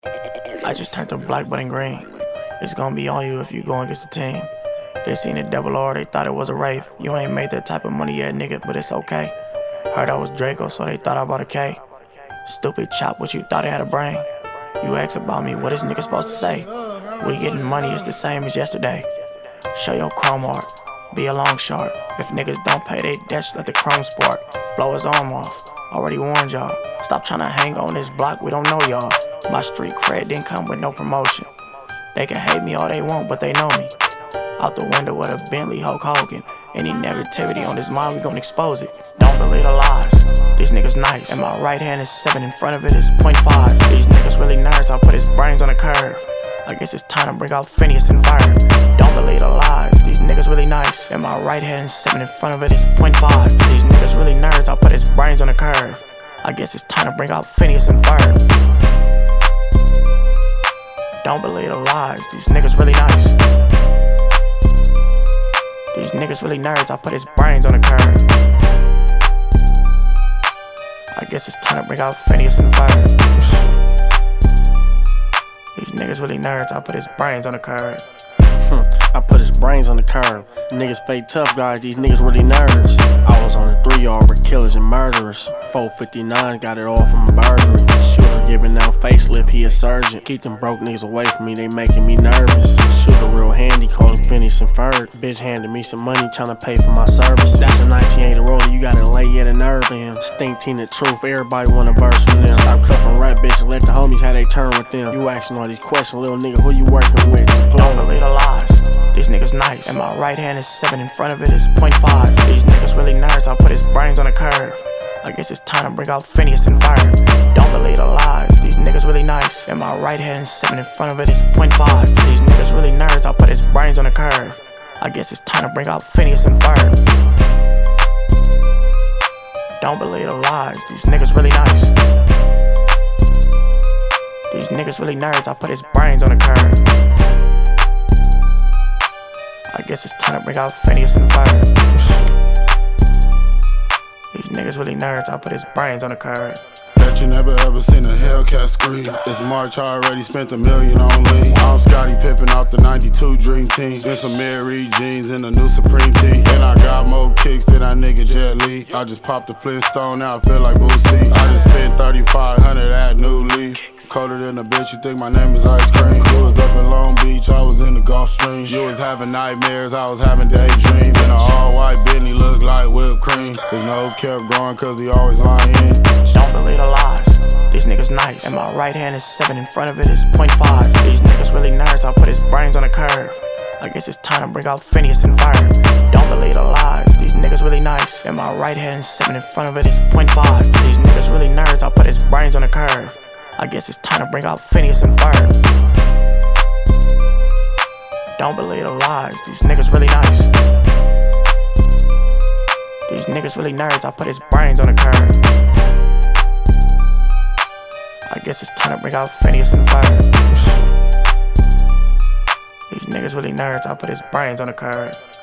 I just turned the black button green. It's gonna be on you if you go against the team. They seen the double R, they thought it was a rape. You ain't made that type of money yet, nigga, but it's okay. Heard I was Draco, so they thought I bought a K. Stupid chop, what you thought it had a brain? You ask about me, what is nigga supposed to say? We getting money, it's the same as yesterday. Show your chrome art, be a long shark. If niggas don't pay they debts, let the chrome spark. Blow his arm off, already warned y'all. Stop tryna hang on this block, we don't know y'all. My street cred didn't come with no promotion. They can hate me all they want, but they know me. Out the window with a Bentley Hulk Hogan. Any negativity on this mind, we gon' expose it. Don't believe the lies, these niggas nice. And my right hand is 7, in front of it is .5. These niggas really nerds, I'll put his brains on a curve. I guess it's time to bring out Phineas and Ferb. Don't believe the lies, these niggas really nice. And my right hand is 7, in front of it is .5. These niggas really nerds, I'll put his brains on a curve. I guess it's time to bring out Phineas and Ferb. Don't believe the lies, these niggas really nice. These niggas really nerds, I put his brains on the curve. I guess it's time to bring out Phineas and Ferb. These niggas really nerds, I put his brains on the curve. I put his brains on the curb. Niggas fake tough guys, these niggas really nerds. I was on the 3-yard with killers and murderers. 459 got it all from a burglary. Shooter giving out facelift, he a surgeon. Keep them broke niggas away from me, they making me nervous. Shooter real handy, call him Phineas and Ferb. Bitch handed me some money, tryna pay for my service. That's a 1980 roller, you gotta lay yet a nerve in him. Stink Teen the truth, everybody wanna verse from them. Stop cuffing rap bitch and let the homies have they turn with them. You asking all these questions, little nigga, who you working with? Don't believe the lies, these niggas nice. And my right hand is 7, in front of it is .5. These niggas really nerds, I'll put his brains on the curve. I guess it's time to bring out Phineas and Ferb. Don't believe the lies, these niggas really nice. And my right hand is 7, in front of it is .5. These niggas really nerds, I'll put his brains on the curve. I guess it's time to bring out Phineas and Ferb. Don't believe the lies, these niggas really nice. These niggas really nerds, I'll put his brains on the curve. I guess it's time to bring out Phineas and Ferb. These niggas really nerds, I'll put his brains on the curve. Bet you never ever seen a Hellcat scream. It's March, I already spent $1 million on lean. I'm Scottie Pippen off the 92 Dream Team. In some Mary jeans and a new Supreme tee. And I got more kicks than that nigga Jet Li. I just popped the Flintstone, now I feel like Boosie. I just spent 3,500 at New Leaf. Colder than a bitch, you think my name is Ice Cream. You was up in Long Beach, I was in the Gulf Stream. You was having nightmares, I was having daydreams. In an all-white Bentley looked like whipped cream. His nose kept growing cause he always lying. Don't believe the lies, these niggas nice. And my right hand is 7, in front of it is .5. These niggas really nerds, I'll put his brains on the curve. I guess it's time to bring out Phineas and Ferb. Don't believe the lies, these niggas really nice. And my right hand is 7, in front of it is .5. These niggas really nerds, I'll put his brains on the curve. I guess it's time to bring out Phineas and Ferb. Don't believe the lies, these niggas really nice. These niggas really nerds, I'll put his brains on the curve. I guess it's time to bring out Phineas and Ferb. These niggas really nerds, I'll put his brains on the curve.